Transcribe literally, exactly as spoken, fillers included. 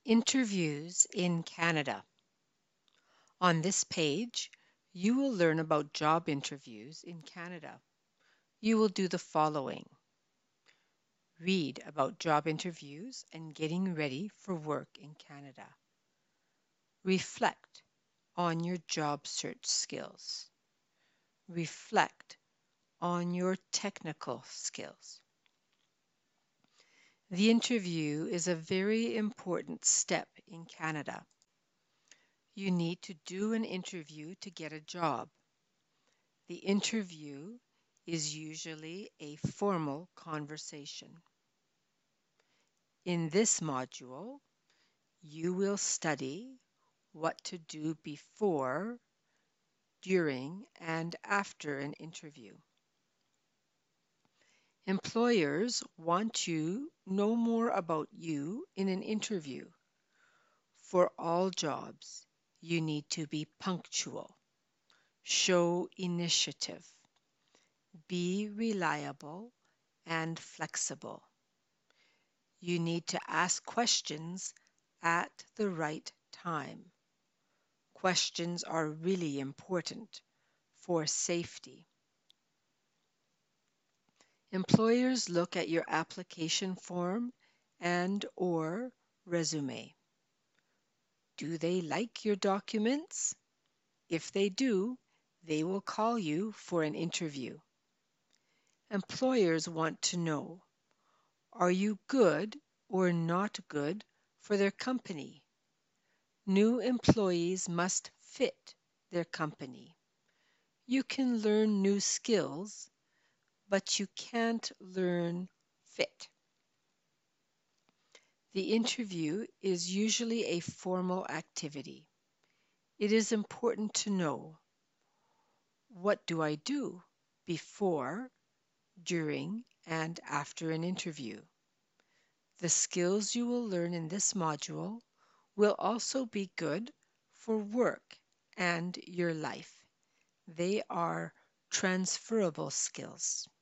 Interviews in Canada. On this page, you will learn about job interviews in Canada. You will do the following. Read about job interviews and getting ready for work in Canada. Reflect on your job search skills. Reflect on your technical skills. The interview is a very important step in Canada. You need to do an interview to get a job. The interview is usually a formal conversation. In this module, you will study what to do before, during, and after an interview. Employers want to know more about you in an interview. For all jobs, you need to be punctual, show initiative, be reliable and flexible. You need to ask questions at the right time. Questions are really important for safety. Employers look at your application form and or resume. Do they like your documents? If they do, they will call you for an interview. Employers want to know, are you good or not good for their company? New employees must fit their company. You can learn new skills, but you can't learn fit. The interview is usually a formal activity. It is important to know, what do I do before, during, and after an interview? The skills you will learn in this module will also be good for work and your life. They are transferable skills.